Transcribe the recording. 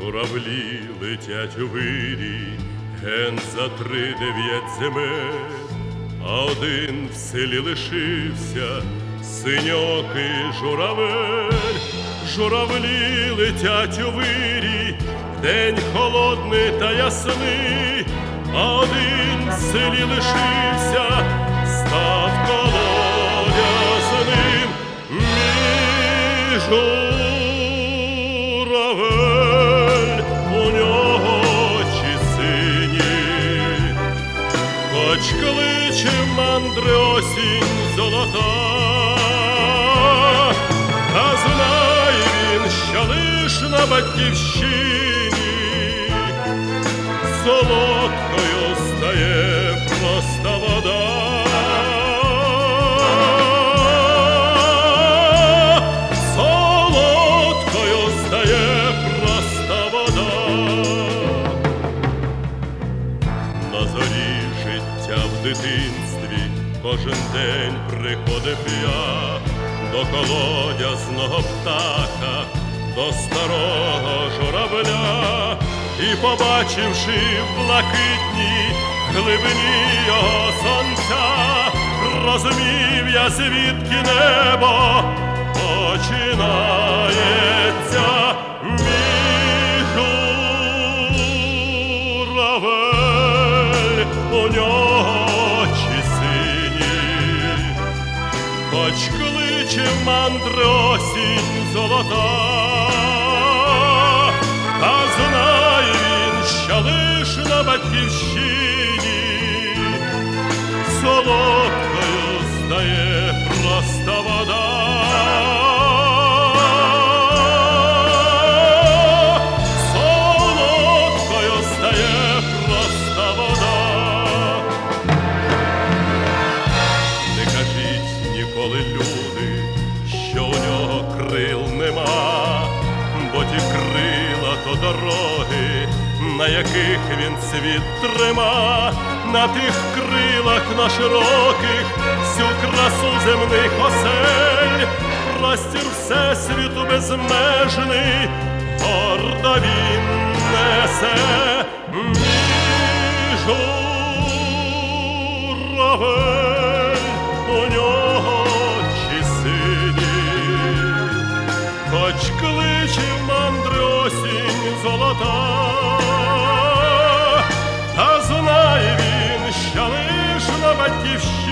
Журавлі летять у вирі, ген за 3-9 земель, а один в селі лишився, синьокий журавель. Журавлі летять у вирі, день холодний та ясний, а один в селі лишився, став колодязним. Мій журавель, у нього очі сині, хоч кличе мандри осінь золота, та знає він, що лиш на батьківщині солодкою стає проста вода. Солодкою стає проста вода. На зорі життя в дитинстві кожен день приходив я до колодязного птаха, до старого журавля, і, побачивши в блакитній глибині його сонця, розумів я, звідки небо починається. Мій журавель, у нього очі сині, хоч кличе мандри осінь золота, та знає він, що лиш на батьківщині солодкою стає проста вода. Солодкою стає проста вода. Не кажіть ніколи, люди, що у нього крил нема, бо ті крила то дороги, на яких він світ трима. На тих крилах, на широких, всю красу земних осель, простір всесвіту безмежний гордо він несе. Мій журавель, у нього очі сині, хоч кличе мандри осінь золота, та знає він, що лиш на батьківщині